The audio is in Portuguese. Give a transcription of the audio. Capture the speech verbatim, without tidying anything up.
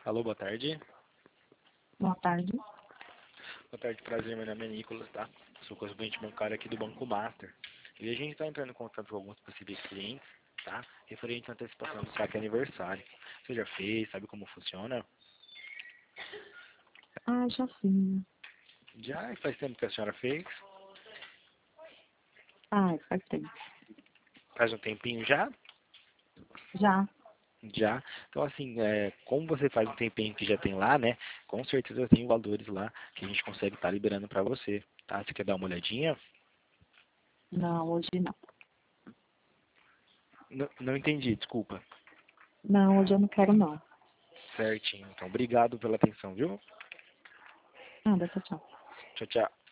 Alô, boa tarde. Boa tarde. Boa tarde, prazer, meu nome é Nicolas, tá? Sou correspondente bancário aqui do Banco Master. E a gente está entrando em contato com alguns possíveis clientes, tá? Referente à antecipação do saque aniversário. Você já fez, sabe como funciona? Ah, já fiz. Já faz tempo que a senhora fez? Ah, faz tempo. Faz um tempinho já? Já. Já. Então, assim, é, como você faz um tempinho que já tem lá, né? Com certeza tem valores lá que a gente consegue estar liberando para você, tá? Você quer dar uma olhadinha? Não, hoje não. N não entendi, desculpa. Não, hoje eu não quero não. Certinho. Então, obrigado pela atenção, viu? Nada, tchau, tchau. Tchau, tchau.